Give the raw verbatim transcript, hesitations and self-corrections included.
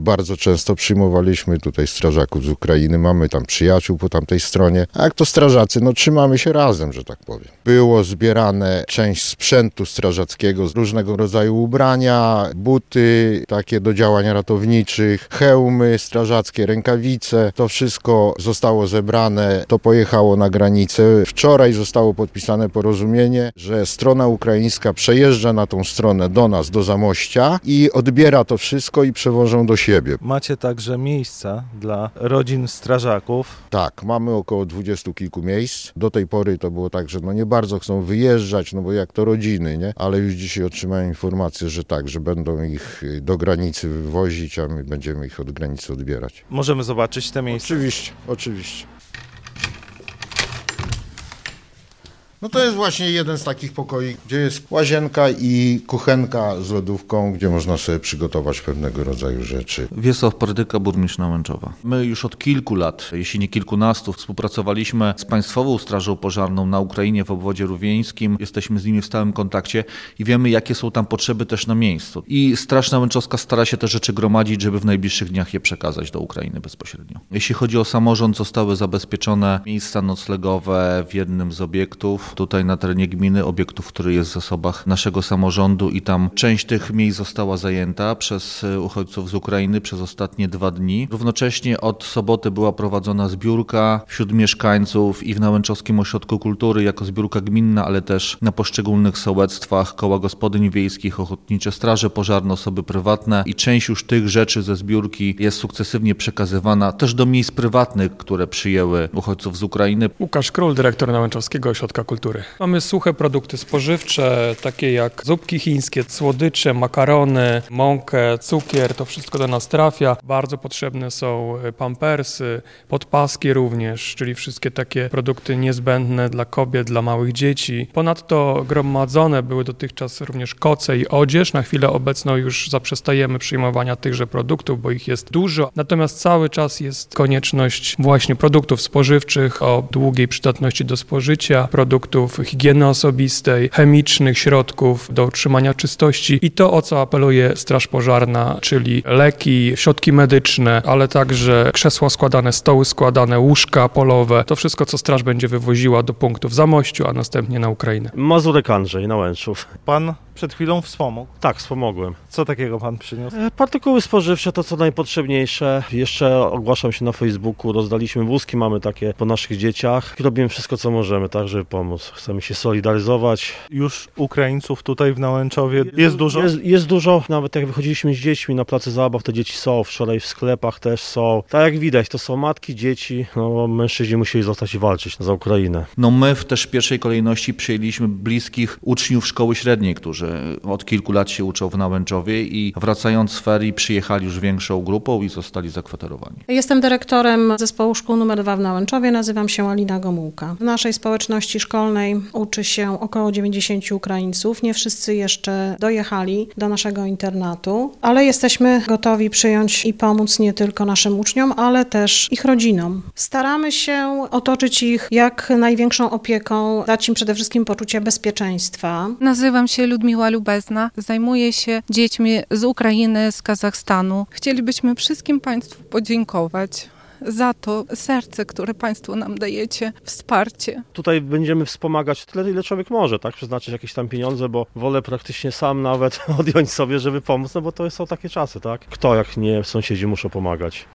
Bardzo często przyjmowaliśmy tutaj strażaków z Ukrainy, mamy tam przyjaciół po tamtej stronie, a jak to strażacy, no trzymamy się razem, że tak powiem. Było zbierane część sprzętu strażackiego, z różnego rodzaju ubrania, buty takie do działań ratowniczych, hełmy strażackie, rękawice, to wszystko zostało zebrane, to pojechało na granicę. Wczoraj zostało podpisane porozumienie, że strona ukraińska przejeżdża na tą stronę do nas, do Zamościa i odbiera to wszystko i przewożą do siebie. Macie także miejsca dla rodzin strażaków? Tak, mamy około dwudziestu kilku miejsc. Do tej pory to było tak, że no nie bardzo chcą wyjeżdżać, no bo jak to rodziny, nie? Ale już dzisiaj otrzymałem informację, że tak, że będą ich do granicy wywozić, a my będziemy ich od granicy odbierać. Możemy zobaczyć te miejsca? Oczywiście, oczywiście. No to jest właśnie jeden z takich pokoi, gdzie jest łazienka i kuchenka z lodówką, gdzie można sobie przygotować pewnego rodzaju rzeczy. Wiesław Pardyka, burmistrz Nałęczowa. My już od kilku lat, jeśli nie kilkunastu, współpracowaliśmy z Państwową Strażą Pożarną na Ukrainie w obwodzie rówieńskim. Jesteśmy z nimi w stałym kontakcie i wiemy, jakie są tam potrzeby też na miejscu. I Straż Nałęczowska stara się te rzeczy gromadzić, żeby w najbliższych dniach je przekazać do Ukrainy bezpośrednio. Jeśli chodzi o samorząd, zostały zabezpieczone miejsca noclegowe w jednym z obiektów. Tutaj na terenie gminy, obiektów, który jest w zasobach naszego samorządu i tam część tych miejsc została zajęta przez uchodźców z Ukrainy przez ostatnie dwa dni. Równocześnie od soboty była prowadzona zbiórka wśród mieszkańców i w Nałęczowskim Ośrodku Kultury jako zbiórka gminna, ale też na poszczególnych sołectwach, koła gospodyń wiejskich, ochotnicze straże pożarne, osoby prywatne i część już tych rzeczy ze zbiórki jest sukcesywnie przekazywana też do miejsc prywatnych, które przyjęły uchodźców z Ukrainy. Łukasz Król, dyrektor Nałęczowskiego Ośrodka Kultury. Mamy suche produkty spożywcze, takie jak zupki chińskie, słodycze, makarony, mąkę, cukier, to wszystko do nas trafia. Bardzo potrzebne są pampersy, podpaski również, czyli wszystkie takie produkty niezbędne dla kobiet, dla małych dzieci. Ponadto gromadzone były dotychczas również koce i odzież. Na chwilę obecną już zaprzestajemy przyjmowania tychże produktów, bo ich jest dużo. Natomiast cały czas jest konieczność właśnie produktów spożywczych o długiej przydatności do spożycia, produktów higieny osobistej, chemicznych środków do utrzymania czystości i to, o co apeluje Straż Pożarna, czyli leki, środki medyczne, ale także krzesła składane, stoły składane, łóżka polowe. To wszystko, co Straż będzie wywoziła do punktu w Zamościu, a następnie na Ukrainę. Mazurek Andrzej, Nałęczów. Pan przed chwilą wspomógł. Tak, wspomogłem. Co takiego pan przyniósł? E, Partykuły spożywcze to co najpotrzebniejsze. Jeszcze ogłaszam się na Facebooku, rozdaliśmy wózki, mamy takie po naszych dzieciach. Robimy wszystko, co możemy, tak, żeby pomóc. Chcemy się solidaryzować. Już Ukraińców tutaj w Nałęczowie jest dużo? Jest, jest dużo. Nawet jak wychodziliśmy z dziećmi na placu zabaw, to dzieci są. Wczoraj w sklepach też są. Tak jak widać, to są matki, dzieci. No, mężczyźni musieli zostać i walczyć za Ukrainę. No my w też pierwszej kolejności przyjęliśmy bliskich uczniów szkoły średniej, którzy od kilku lat się uczą w Nałęczowie i wracając z ferii przyjechali już większą grupą i zostali zakwaterowani. Jestem dyrektorem zespołu szkół numer dwa w Nałęczowie, nazywam się Alina Gomułka. W naszej społeczności szkolnej uczy się około dziewięćdziesięciu Ukraińców. Nie wszyscy jeszcze dojechali do naszego internatu, ale jesteśmy gotowi przyjąć i pomóc nie tylko naszym uczniom, ale też ich rodzinom. Staramy się otoczyć ich jak największą opieką, dać im przede wszystkim poczucie bezpieczeństwa. Nazywam się Ludmiła Lubezna, zajmuję się dziećmi z Ukrainy, z Kazachstanu. Chcielibyśmy wszystkim Państwu podziękować za to serce, które Państwo nam dajecie, wsparcie. Tutaj będziemy wspomagać tyle, ile człowiek może, tak? Przeznaczyć jakieś tam pieniądze, bo wolę praktycznie sam nawet odjąć sobie, żeby pomóc, no bo to są takie czasy, tak? Kto jak nie sąsiedzi muszą pomagać.